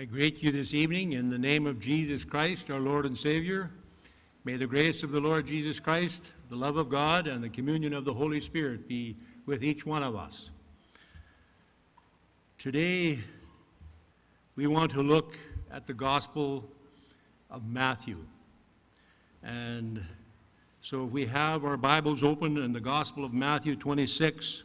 I greet you this evening in the name of Jesus Christ, our Lord and Savior. May the grace of the Lord Jesus Christ, the love of God, and the communion of the Holy Spirit be with each one of us. Today, we want to look at the Gospel of Matthew. And so we have our Bibles open in the Gospel of Matthew 26.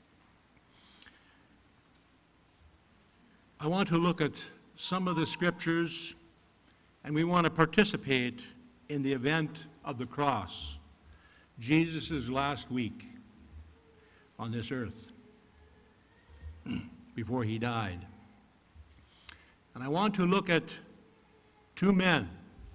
I want to look at some of the scriptures, and we want to participate in the event of the cross, Jesus' last week on this earth before he died. And I want to look at two men,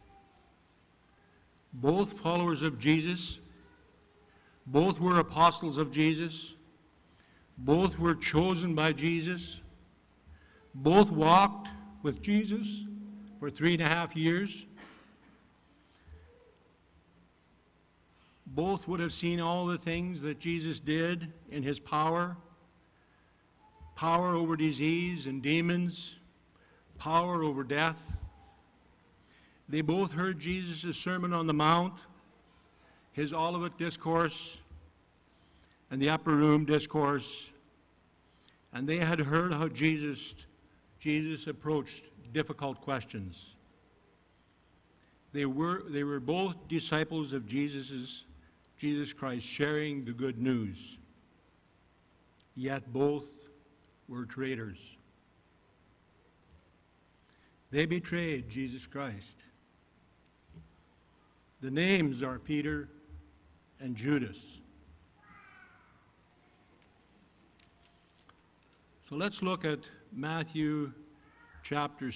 both followers of Jesus, both were apostles of Jesus, both were chosen by Jesus, both walked with Jesus for 3.5 years. Both would have seen all the things that Jesus did in his power over disease and demons, power over death. They both heard Jesus' Sermon on the Mount, his Olivet Discourse, and the Upper Room Discourse, and they had heard how Jesus approached difficult questions. They were both disciples of Jesus Christ, sharing the good news. Yet both were traitors. They betrayed Jesus Christ. The names are Peter and Judas. So let's look at Matthew chapter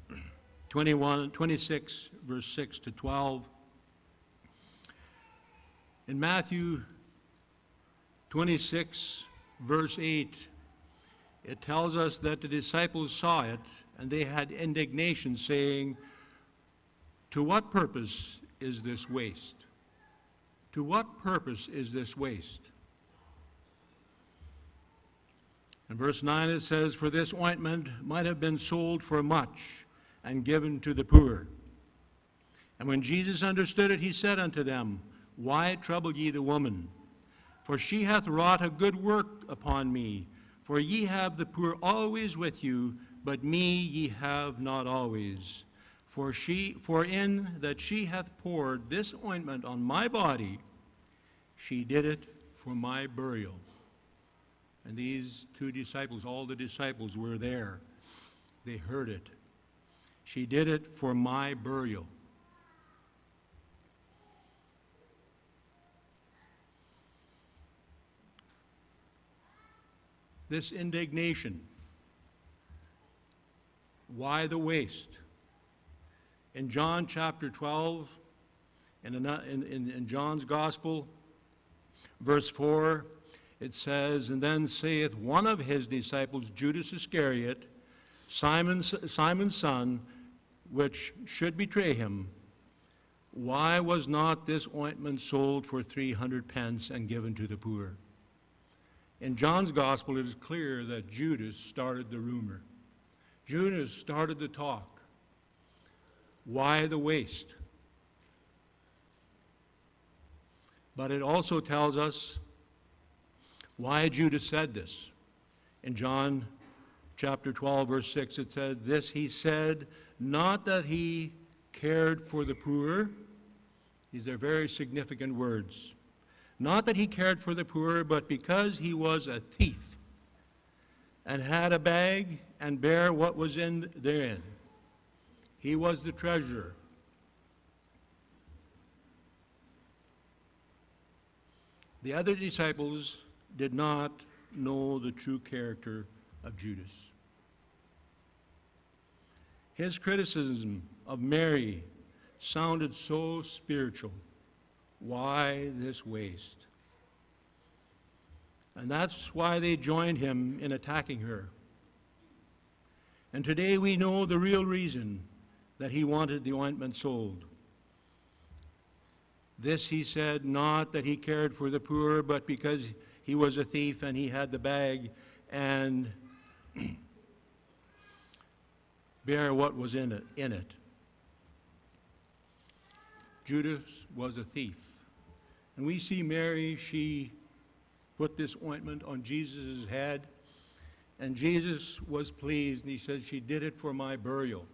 26, verse 6 to 12. In Matthew 26, verse 8, it tells us that the disciples saw it, and they had indignation, saying, "To what purpose is this waste? To what purpose is this waste?" In verse 9 it says, "For this ointment might have been sold for much and given to the poor." And when Jesus understood it, he said unto them, "Why trouble ye the woman? For she hath wrought a good work upon me. For ye have the poor always with you, but me ye have not always. For in that she hath poured this ointment on my body, she did it for my burial." And these two disciples, all the disciples were there. They heard it. She did it for my burial. This indignation, why the waste? In John chapter 12, in John's Gospel, verse 4, it says, "And then saith one of his disciples, Judas Iscariot, Simon's son, which should betray him, why was not this ointment sold for 300 pence and given to the poor?" In John's Gospel, it is clear that Judas started the rumor. Judas started the talk. Why the waste? But it also tells us why Judas said this. In John chapter 12, verse 6, it said, "This he said, not that he cared for the poor." These are very significant words. "Not that he cared for the poor, but because he was a thief, and had a bag, and bare what was in therein." He was the treasurer. The other disciples did not know the true character of Judas. His criticism of Mary sounded so spiritual. Why this waste? And that's why they joined him in attacking her. And today we know the real reason that he wanted the ointment sold. This he said, not that he cared for the poor, but because he was a thief and he had the bag, and bear what was in it. Judas was a thief. And we see Mary, she put this ointment on Jesus' head, and Jesus was pleased, and he said, she did it for my burial.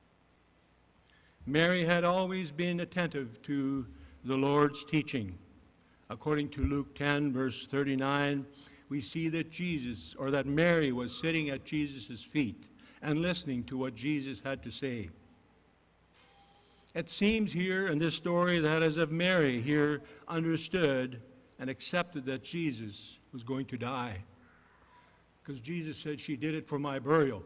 Mary had always been attentive to the Lord's teaching. According to Luke 10, verse 39, we see that Mary was sitting at Jesus' feet and listening to what Jesus had to say. It seems here in this story that as if Mary here understood and accepted that Jesus was going to die, because Jesus said, she did it for my burial.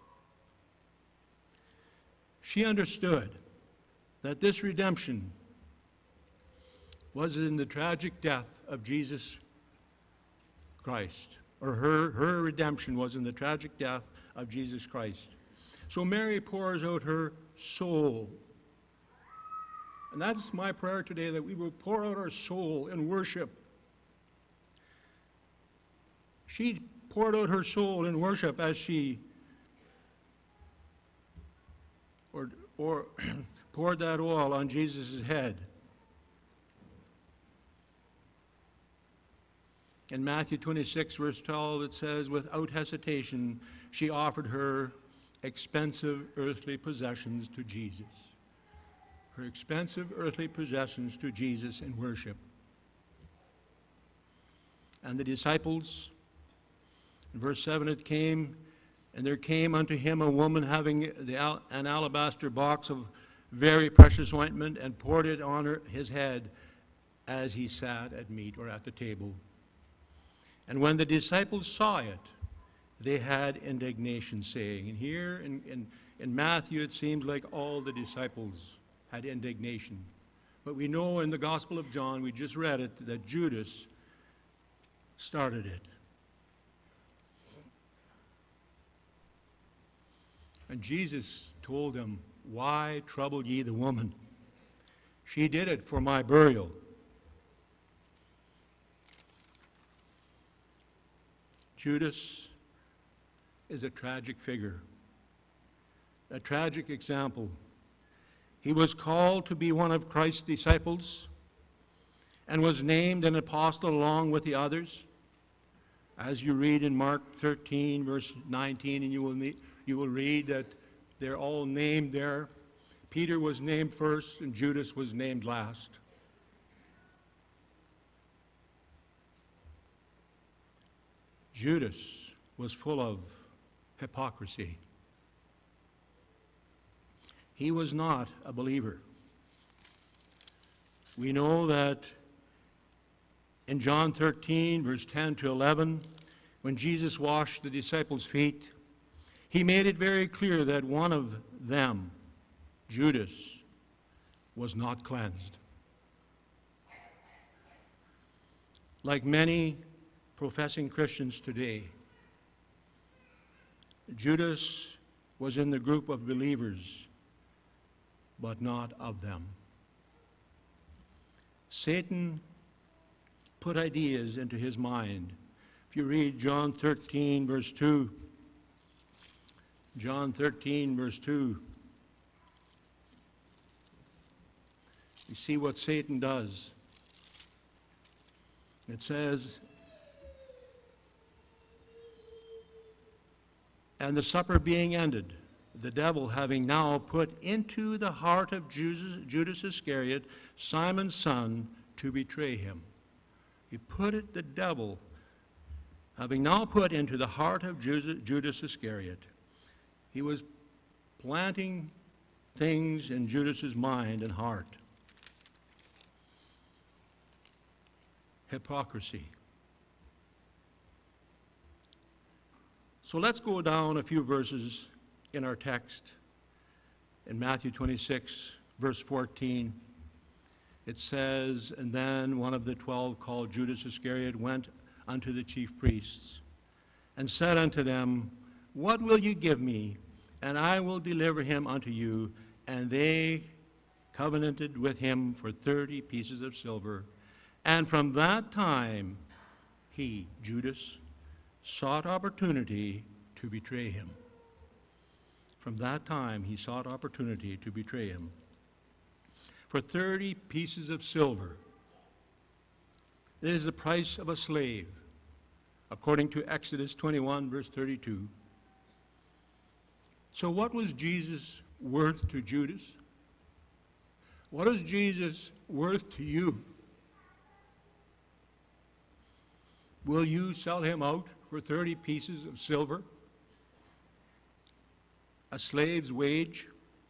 She understood that this redemption was in the tragic death of Jesus Christ, or her redemption was in the tragic death of Jesus Christ. So Mary pours out her soul. And that's my prayer today, that we will pour out our soul in worship. She poured out her soul in worship as she poured that oil on Jesus' head. In Matthew 26, verse 12, it says, without hesitation, she offered her expensive earthly possessions to Jesus. Her expensive earthly possessions to Jesus in worship. And the disciples, in verse 7, and there came unto him a woman having an alabaster box of very precious ointment, and poured it on his head as he sat at meat, or at the table. And when the disciples saw it, they had indignation, saying, and here in Matthew it seems like all the disciples had indignation. But we know in the Gospel of John, we just read it, that Judas started it. And Jesus told them, why trouble ye the woman? She did it for my burial. Judas is a tragic figure, a tragic example. He was called to be one of Christ's disciples and was named an apostle along with the others. As you read in Mark 13, verse 19, and you will read that they're all named there. Peter was named first, and Judas was named last. Judas was full of hypocrisy. He was not a believer. We know that in John 13, verse 10 to 11, when Jesus washed the disciples' feet, he made it very clear that one of them, Judas, was not cleansed. Like many professing Christians today, Judas was in the group of believers, but not of them. Satan put ideas into his mind. If you read John 13, verse 2, John 13, verse 2, you see what Satan does. It says, and the supper being ended, the devil having now put into the heart of Judas Iscariot, Simon's son, to betray him. The devil, having now put into the heart of Judas Iscariot, he was planting things in Judas's mind and heart. Hypocrisy. So let's go down a few verses in our text. In Matthew 26, verse 14, it says, and then one of the 12, called Judas Iscariot, went unto the chief priests and said unto them, what will you give me, and I will deliver him unto you? And they covenanted with him for 30 pieces of silver. And from that time, he, Judas, sought opportunity to betray him. From that time, he sought opportunity to betray him. For 30 pieces of silver, it is the price of a slave, according to Exodus 21, verse 32. So what was Jesus worth to Judas? What is Jesus worth to you? Will you sell him out for 30 pieces of silver? A slave's wage?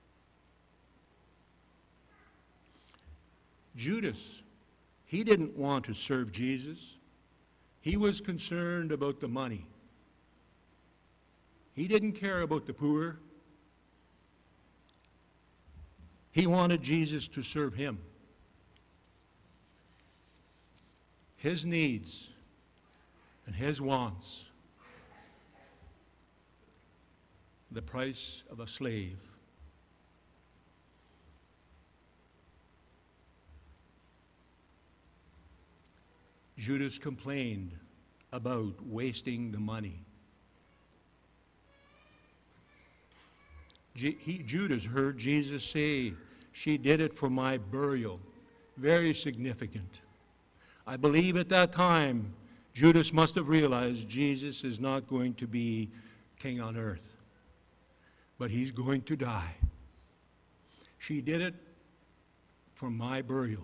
Judas, he didn't want to serve Jesus. He was concerned about the money. He didn't care about the poor. He wanted Jesus to serve him. His needs and his wants. The price of a slave. Judas complained about wasting the money. Judas heard Jesus say, "She did it for my burial." Very significant. I believe at that time, Judas must have realized Jesus is not going to be king on earth, but he's going to die. She did it for my burial.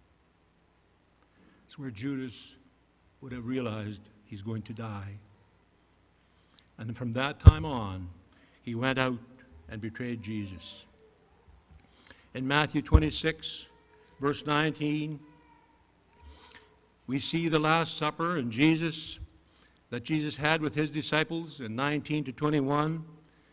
It's where Judas would have realized he's going to die. And from that time on, he went out and betrayed Jesus. In Matthew 26, verse 19, we see the Last Supper and that Jesus had with his disciples in 19 to 21.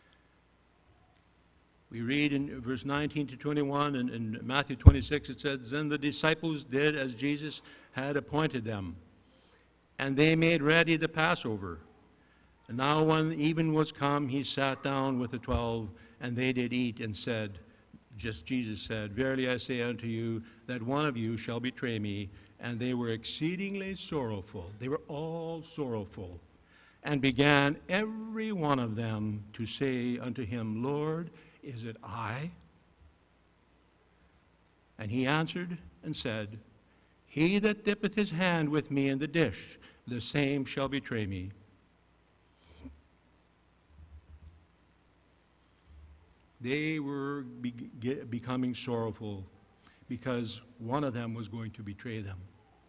We read in verse 19 to 21 in Matthew 26, it says, "Then the disciples did as Jesus had appointed them, and they made ready the Passover. And now when even was come, he sat down with the 12, and they did eat, and said," just Jesus said, "Verily I say unto you, that one of you shall betray me." And they were exceedingly sorrowful. They were all sorrowful, and began every one of them to say unto him, "Lord, is it I?" And he answered and said, "He that dippeth his hand with me in the dish, the same shall betray me." They were becoming sorrowful because one of them was going to betray them.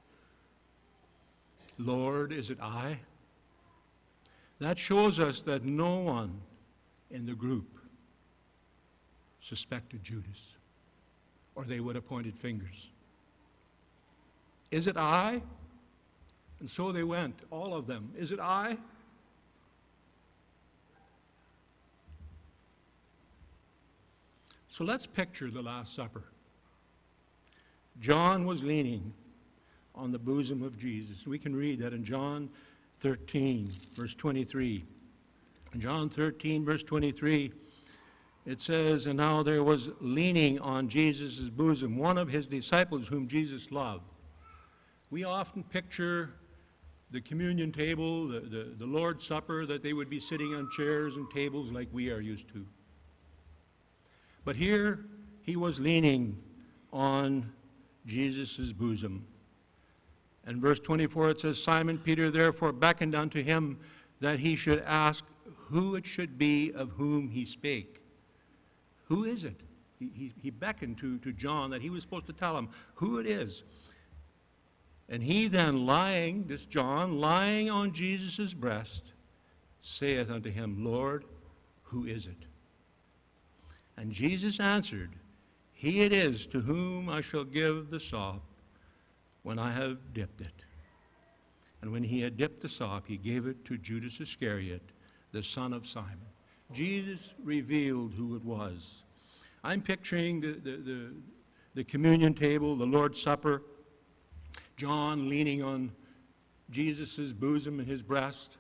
"Lord, is it I?" That shows us that no one in the group suspected Judas, or they would have pointed fingers. "Is it I?" And so they went, all of them. "Is it I?" So let's picture the Last Supper. John was leaning on the bosom of Jesus. We can read that in John 13, verse 23. In John 13, verse 23, it says, "And now there was leaning on Jesus' bosom one of his disciples whom Jesus loved." We often picture the communion table, the Lord's Supper, that they would be sitting on chairs and tables like we are used to. But here he was leaning on Jesus' bosom. And verse 24, it says, "Simon Peter therefore beckoned unto him that he should ask who it should be of whom he spake." Who is it? He beckoned to John that he was supposed to tell him who it is. And he then this John, lying on Jesus' breast, saith unto him, "Lord, who is it?" And Jesus answered, "He it is to whom I shall give the sop when I have dipped it." And when he had dipped the sop, he gave it to Judas Iscariot, the son of Simon. Jesus revealed who it was. I'm picturing the communion table, the Lord's Supper, John leaning on Jesus' bosom and his breast.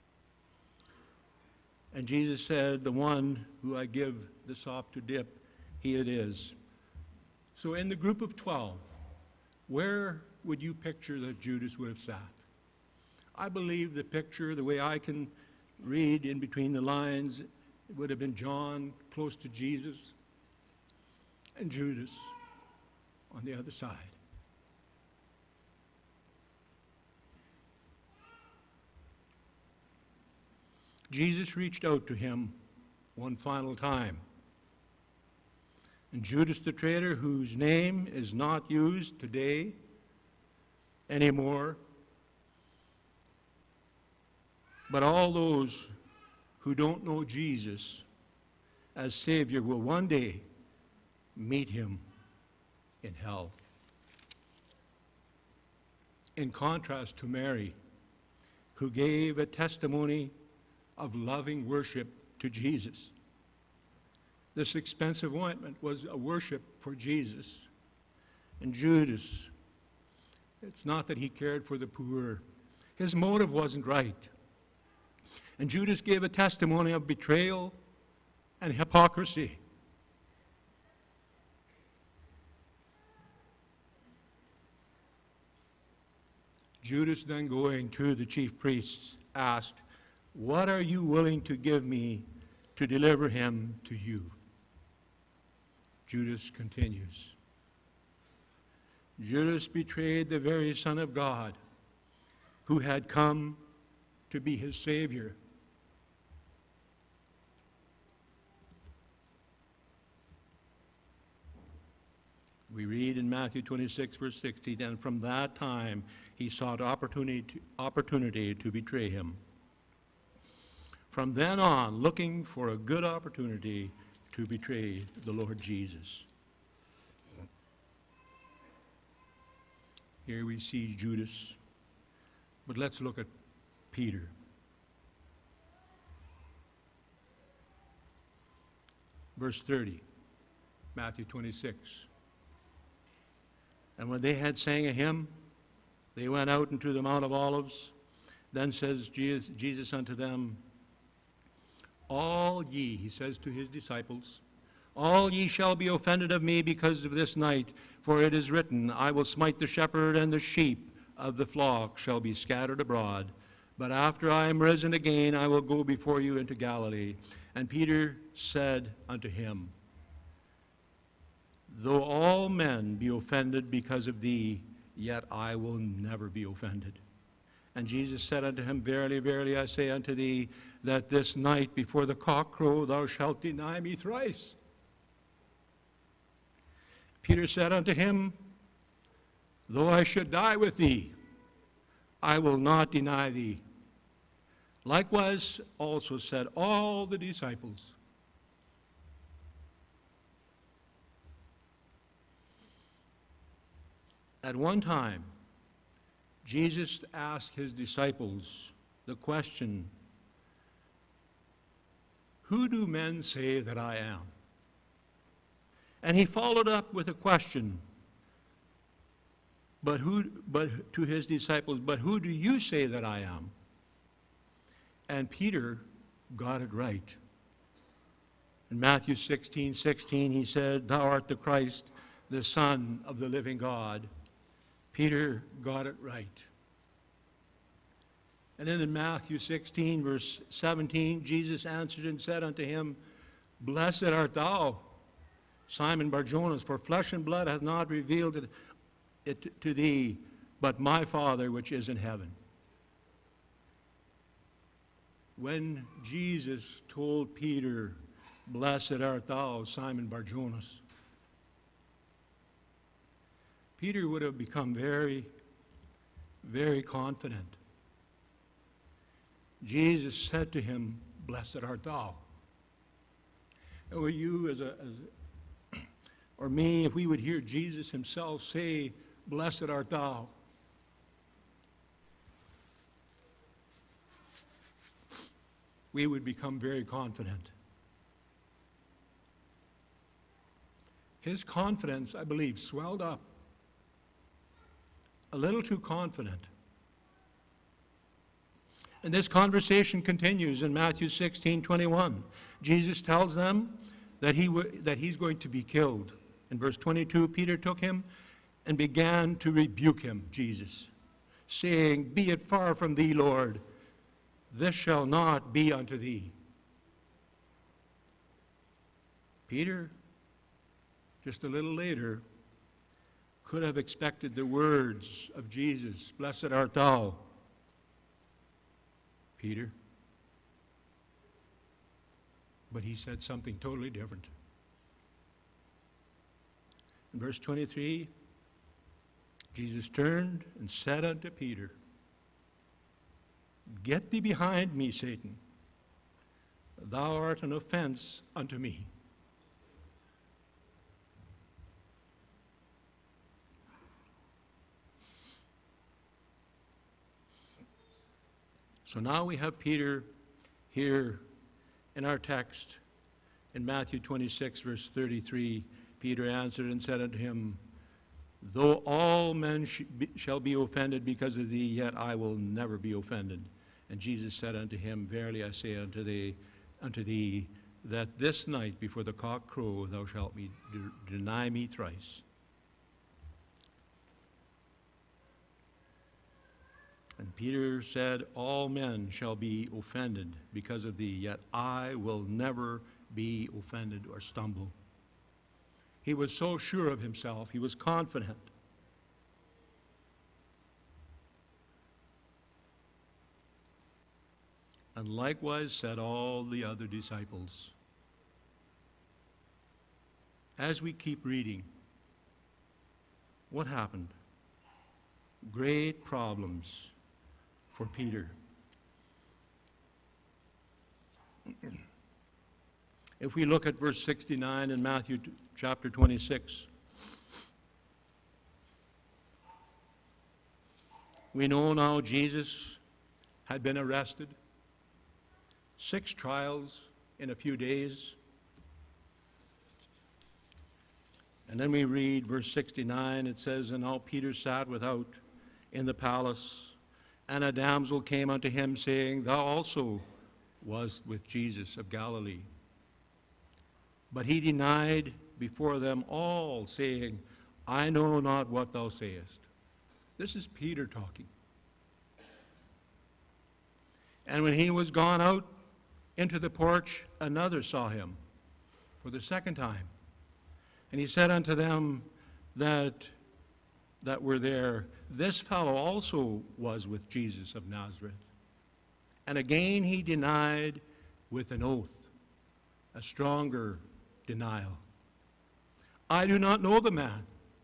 And Jesus said, "The one who I give the sop to dip, he it is." So in the group of 12, where would you picture that Judas would have sat? I believe the picture, the way I can read in between the lines, It would have been John close to Jesus and Judas on the other side. Jesus reached out to him one final time. And Judas the traitor, whose name is not used today anymore, but all those who don't know Jesus as Savior will one day meet him in hell. In contrast to Mary, who gave a testimony of loving worship to Jesus. This expensive ointment was a worship for Jesus. And Judas, it's not that he cared for the poor. His motive wasn't right. And Judas gave a testimony of betrayal and hypocrisy. Judas, then going to the chief priests, asked, "What are you willing to give me to deliver him to you?" Judas continues. Judas betrayed the very Son of God, who had come to be his Savior. We read in Matthew 26, verse 60, and from that time he sought opportunity to betray him. From then on, looking for a good opportunity to betray the Lord Jesus. Here we see Judas, but let's look at Peter. Verse 30, Matthew 26. And when they had sang a hymn, they went out into the Mount of Olives. Then says Jesus unto them, "All ye," he says to his disciples, "all ye shall be offended of me because of this night, for it is written, I will smite the shepherd, and the sheep of the flock shall be scattered abroad. But after I am risen again, I will go before you into Galilee." And Peter said unto him, "Though all men be offended because of thee, yet I will never be offended." And Jesus said unto him, "Verily, verily, I say unto thee, that this night before the cock crow thou shalt deny me thrice." Peter said unto him, "Though I should die with thee, I will not deny thee." Likewise also said all the disciples. At one time, Jesus asked his disciples the question, "Who do men say that I am?" And he followed up with a question, but to his disciples, "But who do you say that I am?" And Peter got it right. In Matthew 16:16, he said, "Thou art the Christ, the Son of the living God." Peter got it right. And then in Matthew 16, verse 17, Jesus answered and said unto him, "Blessed art thou, Simon Bar-Jonas, for flesh and blood hath not revealed it to thee, but my Father which is in heaven." When Jesus told Peter, "Blessed art thou, Simon Bar-Jonas," Peter would have become very, very confident. Jesus said to him, "Blessed art thou." And were you or me, if we would hear Jesus himself say, "Blessed art thou," we would become very confident. His confidence, I believe, swelled up. A little too confident. And this conversation continues in Matthew 16:21. Jesus tells them that he's going to be killed. In verse 22, Peter took him and began to rebuke him, Jesus, saying, "Be it far from thee, Lord, this shall not be unto thee." Peter, just a little later, could have expected the words of Jesus, "Blessed art thou, Peter." But he said something totally different. In verse 23, Jesus turned and said unto Peter, "Get thee behind me, Satan. Thou art an offense unto me." So now we have Peter here in our text in Matthew 26, verse 33. Peter answered and said unto him, "Though all men shall be offended because of thee, yet I will never be offended." And Jesus said unto him, "Verily I say unto thee, that this night before the cock crow thou shalt deny me thrice." And Peter said, "All men shall be offended because of thee, yet I will never be offended or stumble." He was so sure of himself. He was confident. And likewise said all the other disciples. As we keep reading, what happened? Great problems for Peter. If we look at verse 69 in Matthew chapter 26, we know now Jesus had been arrested, 6 trials in a few days. And then we read verse 69, it says, "And now Peter sat without in the palace, and a damsel came unto him, saying, Thou also wast with Jesus of Galilee. But he denied before them all, saying, I know not what thou sayest." This is Peter talking. "And when he was gone out into the porch, another saw him for the second time. And he said unto them that were there, This fellow also was with Jesus of Nazareth. And again he denied with an oath, a stronger denial, I do not know the man.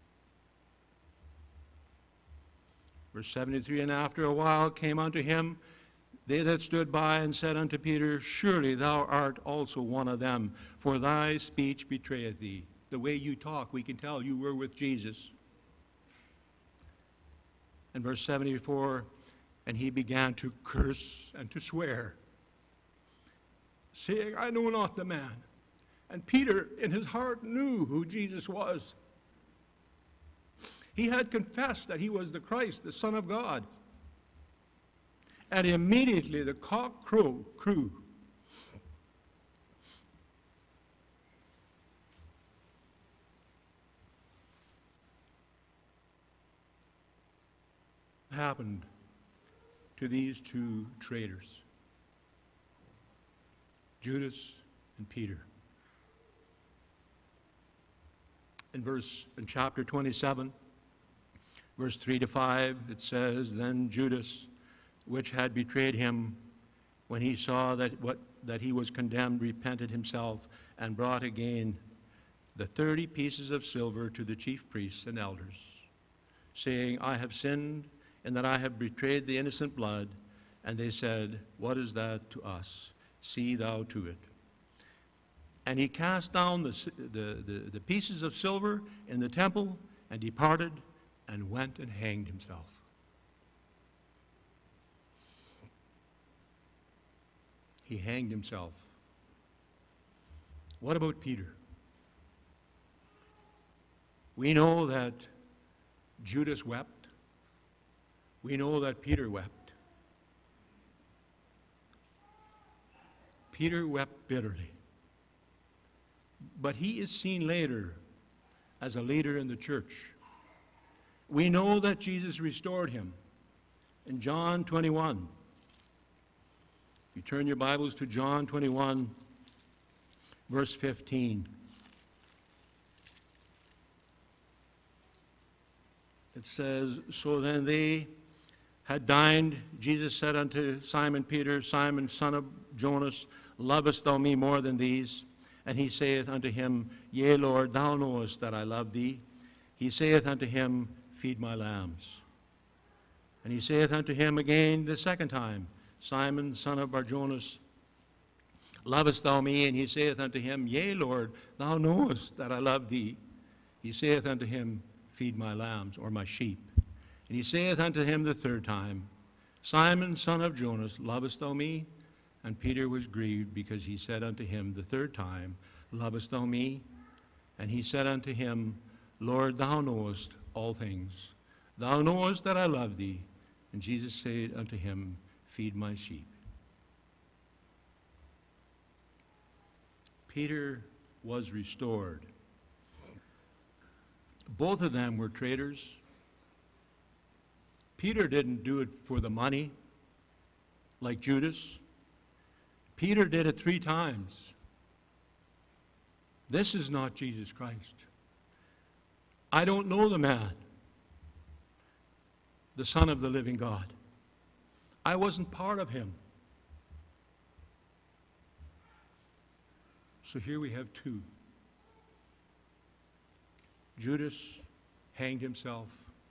Verse 73, "And after a while came unto him they that stood by, and said unto Peter, Surely thou art also one of them, for thy speech betrayeth thee." The way you talk, we can tell you were with Jesus. And verse 74, "And he began to curse and to swear, saying, I know not the man." And Peter in his heart knew who Jesus was. He had confessed that he was the Christ, the Son of God. And immediately the cock crew. Happened to these 2 traitors, Judas and Peter. In chapter 27, verse 3 to 5, it says, "Then Judas, which had betrayed him, when he saw that he was condemned, repented himself, and brought again the 30 pieces of silver to the chief priests and elders, saying, I have sinned, and that I have betrayed the innocent blood. And they said, What is that to us? See thou to it. And he cast down the pieces of silver in the temple, and departed, and went and hanged himself." He hanged himself. What about Peter? We know that Judas wept. We know that Peter wept. Peter wept bitterly. But he is seen later as a leader in the church. We know that Jesus restored him. In John 21, if you turn your Bibles to John 21, verse 15, It says, so then they had dined. Jesus said unto Simon Peter, Simon, son of Jonas, lovest thou me more than these? And he saith unto him, Yea, Lord, thou knowest that I love thee. He saith unto him, Feed my lambs. And he saith unto him again the second time, Simon, son of Barjonas, lovest thou me? And he saith unto him, Yea, Lord, thou knowest that I love thee. He saith unto him, Feed my lambs, or my sheep. And he saith unto him the third time, Simon, son of Jonas, lovest thou me? And Peter was grieved, because he said unto him the third time, Lovest thou me? And he said unto him, Lord, thou knowest all things. Thou knowest that I love thee. And Jesus said unto him, Feed my sheep. Peter was restored. Both of them were traitors. Peter didn't do it for the money like Judas. Peter did it 3 times. This is not Jesus Christ. I don't know the man, the Son of the living God. I wasn't part of him. So here we have 2. Judas hanged himself.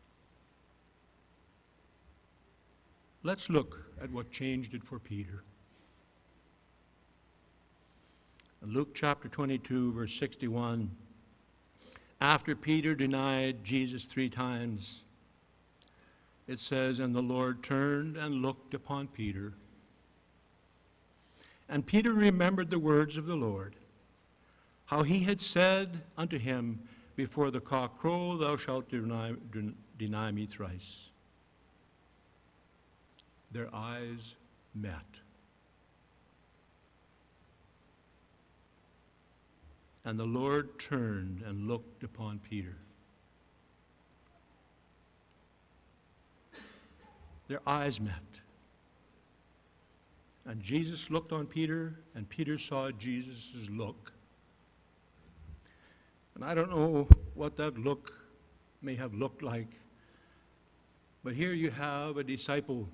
Let's look at what changed it for Peter. Luke chapter 22, verse 61. After Peter denied Jesus 3 times, it says, And the Lord turned and looked upon Peter. And Peter remembered the words of the Lord, how he had said unto him, Before the cock crow, thou shalt deny me thrice. Their eyes met. And the Lord turned and looked upon Peter. Their eyes met. And Jesus looked on Peter, and Peter saw Jesus' look. And I don't know what that look may have looked like, but here you have a disciple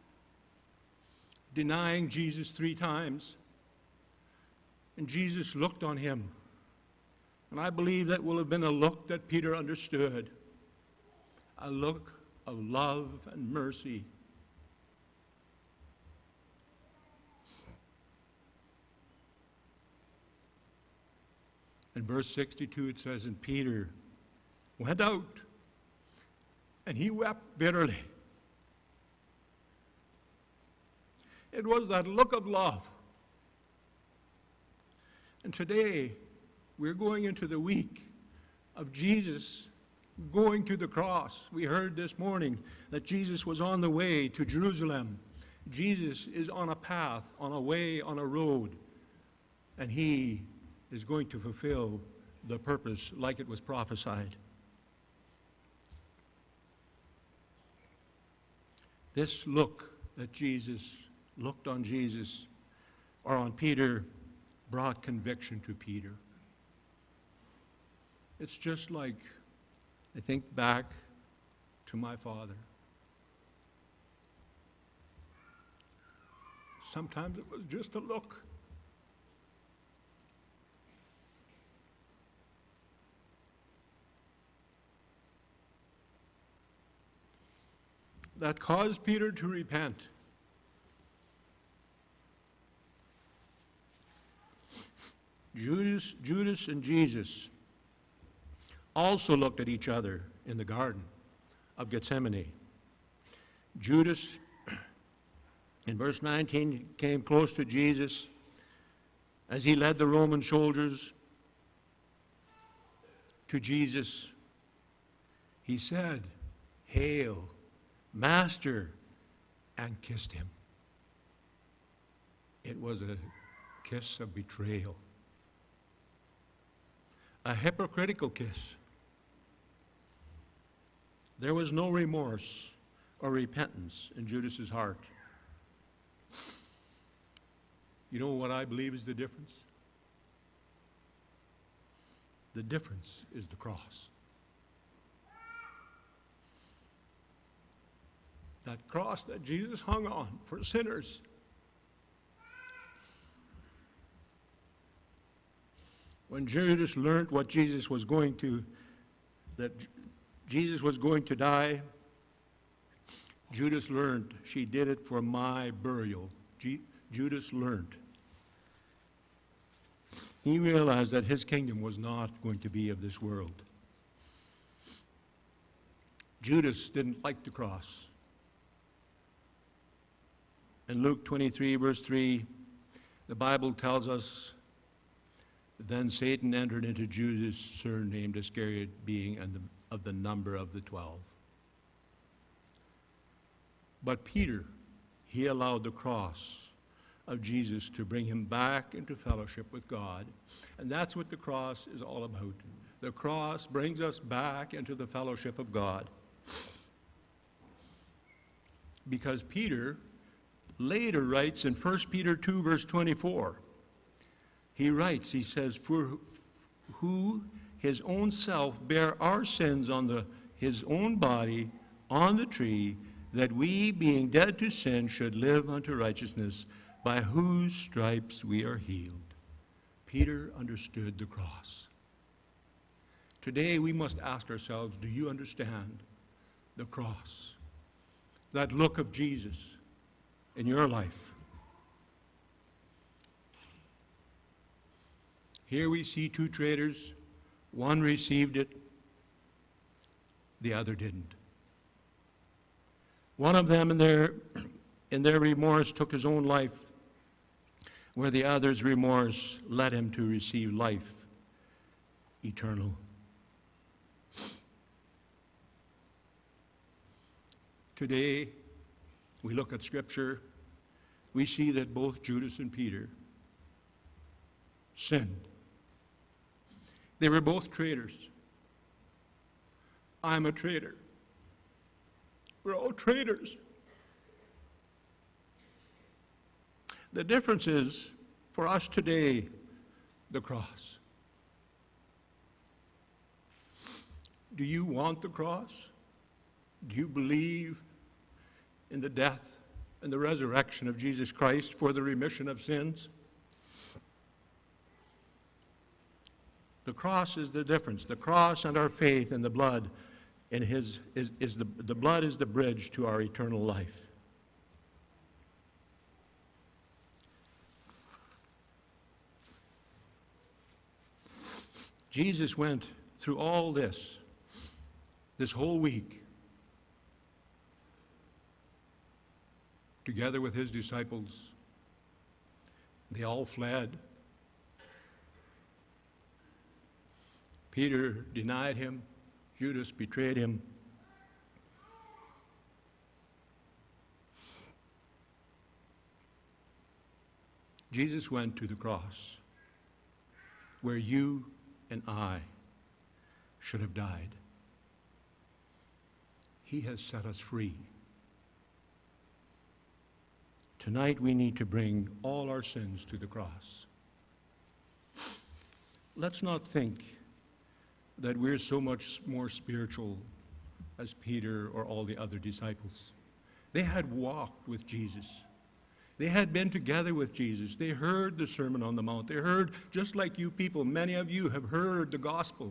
denying Jesus 3 times, and Jesus looked on him. And I believe that will have been a look that Peter understood, a look of love and mercy. In verse 62 it says, And Peter went out, and he wept bitterly. It was that look of love. And today, we're going into the week of Jesus going to the cross. We heard this morning that Jesus was on the way to Jerusalem. Jesus is on a path, on a way, on a road, and he is going to fulfill the purpose like it was prophesied. This look that Jesus looked on Jesus, or on Peter, brought conviction to Peter. It's just like, I think back to my father. Sometimes it was just a look. That caused Peter to repent. Judas and Jesus also looked at each other in the Garden of Gethsemane. Judas, in verse 19, came close to Jesus as he led the Roman soldiers to Jesus. He said, "Hail, Master," and kissed him. It was a kiss of betrayal, a hypocritical kiss. There was no remorse or repentance in Judas's heart. You know what I believe is the difference? The difference is the cross. that cross that Jesus hung on for sinners. When Judas learned what Jesus was going to, that Jesus was going to die, Judas learned, she did it for my burial. Judas learned. He realized that his kingdom was not going to be of this world. Judas didn't like the cross. In Luke 23, verse 3, the Bible tells us, then Satan entered into Judas, surnamed Iscariot, being of the number of the 12. But Peter, he allowed the cross of Jesus to bring him back into fellowship with God. And that's what the cross is all about. The cross brings us back into the fellowship of God. Because Peter later writes in 1 Peter 2, verse 24, he writes, he says, for who his own self bare our sins on his own body on the tree, that we, being dead to sin, should live unto righteousness, by whose stripes we are healed. Peter understood the cross. Today we must ask ourselves, do you understand the cross? That look of Jesus in your life. Here we see two traitors. One received it, the other didn't. One of them in their remorse took his own life, where the other's remorse led him to receive life eternal. Today, we look at Scripture, we see that both Judas and Peter sinned. They were both traitors. I'm a traitor. We're all traitors. The difference is, for us today, the cross. Do you want the cross? Do you believe in the death and the resurrection of Jesus Christ for the remission of sins? The cross is the difference. The cross and our faith in the blood in the blood is the bridge to our eternal life. Jesus went through all this whole week, together with his disciples. They all fled. Peter denied him. Judas betrayed him. Jesus went to the cross where you and I should have died. He has set us free. Tonight we need to bring all our sins to the cross. Let's not think that we're so much more spiritual as Peter or all the other disciples. They had walked with Jesus. They had been together with Jesus. They heard the Sermon on the Mount. They heard, just like you people, many of you have heard the gospel.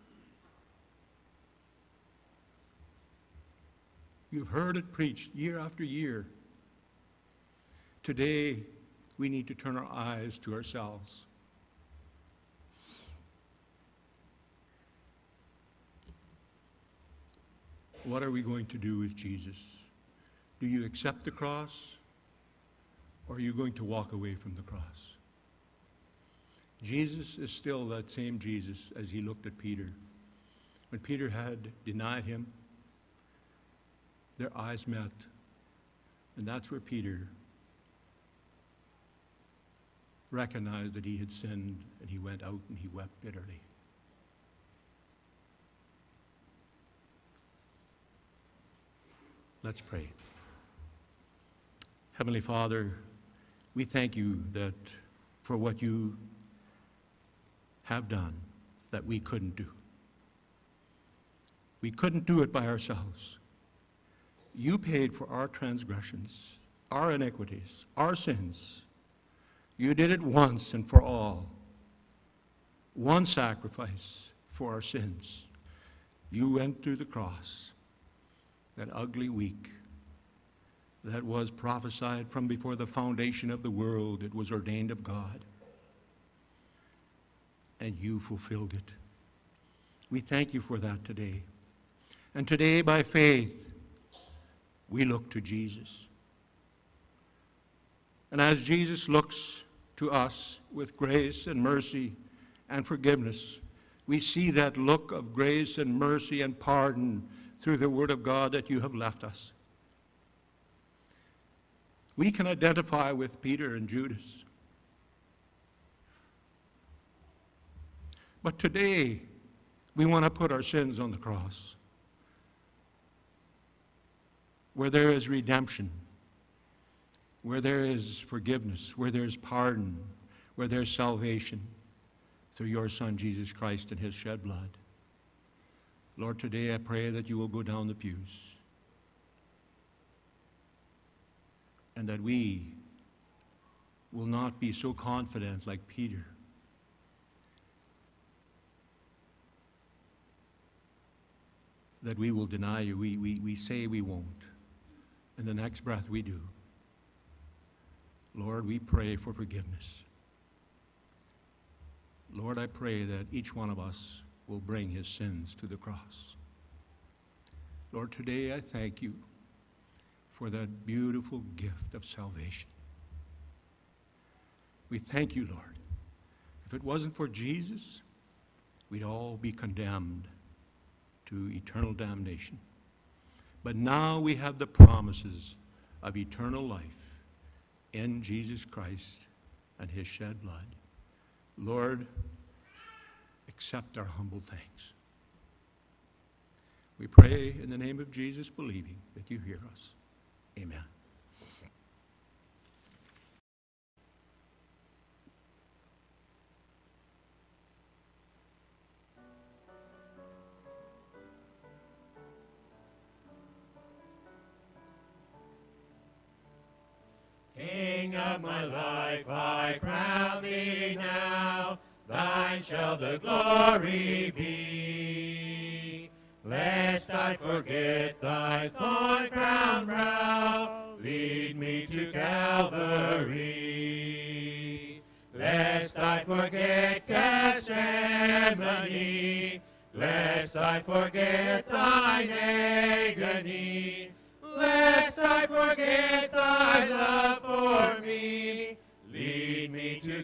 You've heard it preached year after year. Today, we need to turn our eyes to ourselves. What are we going to do with Jesus? Do you accept the cross, or are you going to walk away from the cross? Jesus is still that same Jesus as he looked at Peter. When Peter had denied him, their eyes met, and that's where Peter recognized that he had sinned, and he went out and he wept bitterly. Let's pray. Heavenly Father, we thank you that for what you have done that we couldn't do. We couldn't do it by ourselves. You paid for our transgressions, our iniquities, our sins. You did it once and for all. One sacrifice for our sins. You went to the cross, that ugly week that was prophesied from before the foundation of the world. It was ordained of God. And you fulfilled it. We thank you for that today. And today, by faith, we look to Jesus. And as Jesus looks to us with grace and mercy and forgiveness, we see that look of grace and mercy and pardon through the Word of God that you have left us. We can identify with Peter and Judas. But today, we want to put our sins on the cross, where there is redemption, where there is forgiveness, where there is pardon, where there is salvation through your Son, Jesus Christ, and his shed blood. Lord, today I pray that you will go down the pews and that we will not be so confident like Peter that we will deny you. We say we won't. In the next breath we do. Lord, we pray for forgiveness. Lord, I pray that each one of us will bring his sins to the cross. Lord, today I thank you for that beautiful gift of salvation. We thank you, Lord. If it wasn't for Jesus, we'd all be condemned to eternal damnation. But now we have the promises of eternal life in Jesus Christ and his shed blood. Lord, accept our humble thanks. We pray in the name of Jesus, believing that you hear us. Amen. King of my life, I crown thee now, thine shall the glory be. Lest I forget thy thorn-crowned brow, lead me to Calvary. Lest I forget Gethsemane, lest I forget thine agony, lest I forget thy love for me, lead me to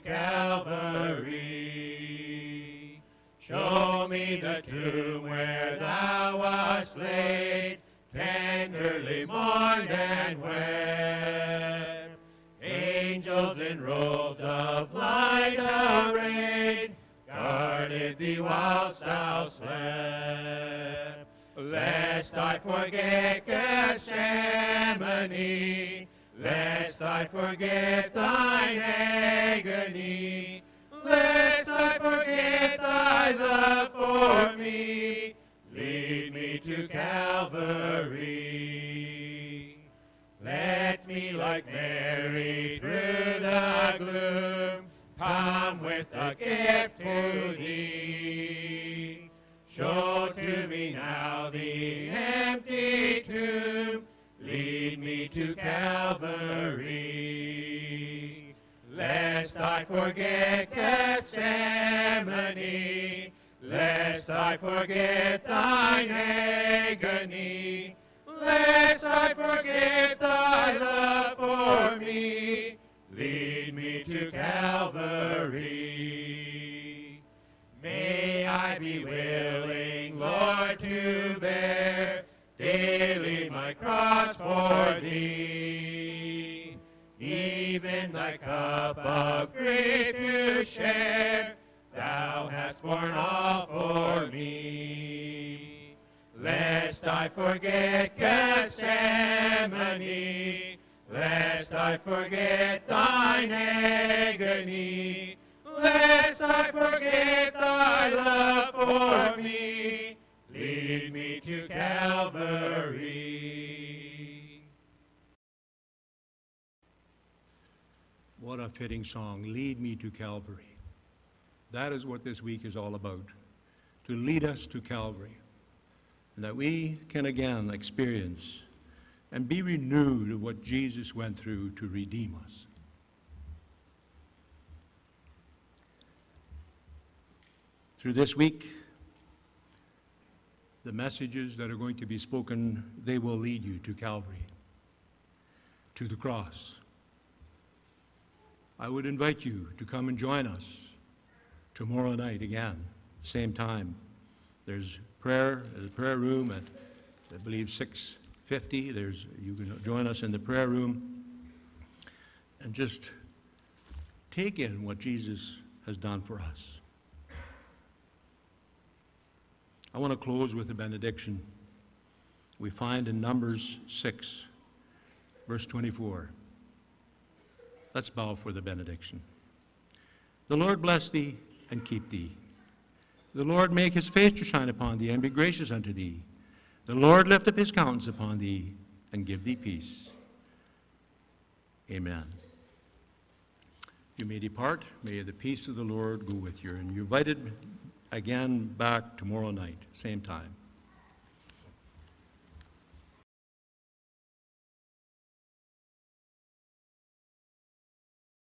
Calvary. Show me the tomb where thou wast laid, tenderly mourned and wept. Angels in robes of light arrayed, guarded thee whilst thou slept. Lest I forget Gethsemane, lest I forget thine agony, lest I forget thy love for me, lead me to Calvary. Let me like Mary through the gloom come with a gift to thee. Show to me now the empty tomb, lead me to Calvary. Lest I forget Gethsemane, lest I forget thine agony, lest I forget thy love for me, lead me to Calvary. May I be willing, Lord, to bear daily my cross for thee, even thy cup of grief to share, thou hast borne all for me. Lest I forget Gethsemane, lest I forget thine agony, lest I forget thy love for me, lead me to Calvary. What a fitting song, Lead Me to Calvary. That is what this week is all about, to lead us to Calvary, and that we can again experience and be renewed of what Jesus went through to redeem us. Through this week, the messages that are going to be spoken, they will lead you to Calvary, to the cross. I would invite you to come and join us tomorrow night again, same time. There's a prayer room at, I believe, 6:50. You can join us in the prayer room and just take in what Jesus has done for us. I want to close with a benediction we find in Numbers 6, verse 24. Let's bow for the benediction. The Lord bless thee and keep thee. The Lord make his face to shine upon thee and be gracious unto thee. The Lord lift up his countenance upon thee and give thee peace. Amen. You may depart. May the peace of the Lord go with you. And you're invited again back tomorrow night, same time.